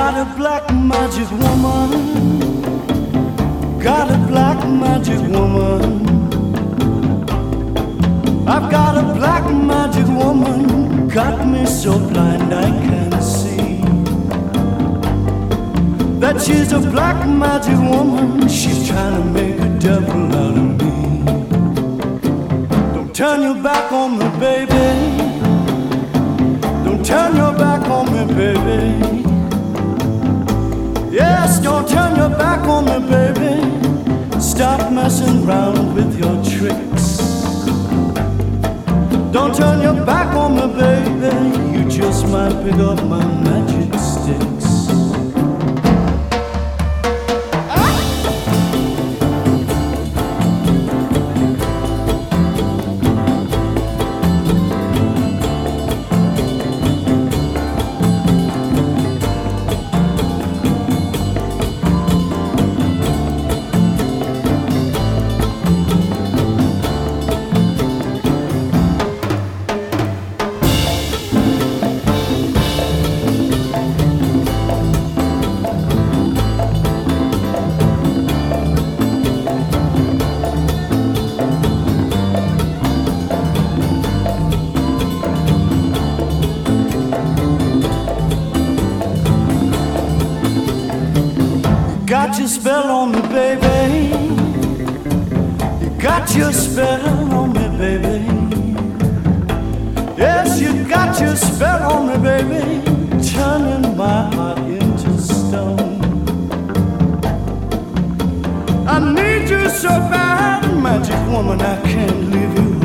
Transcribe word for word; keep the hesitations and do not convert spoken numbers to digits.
Got a black magic woman. Got a black magic woman. I've got a black magic woman. Got me so blind I can't see that she's a black magic woman. She's trying to make a devil out of me. Don't turn your back on me, baby. Don't turn your back on me, baby. Yes, don't turn your back on me, baby. Stop messing around with your tricks. Don't turn your back on me, baby. You just might pick up my magic sticks. Got your spell on me, baby. You got your spell on me, baby. Yes, you got your spell on me, baby. Turning my heart into stone. I need you so bad, magic woman, I can't leave you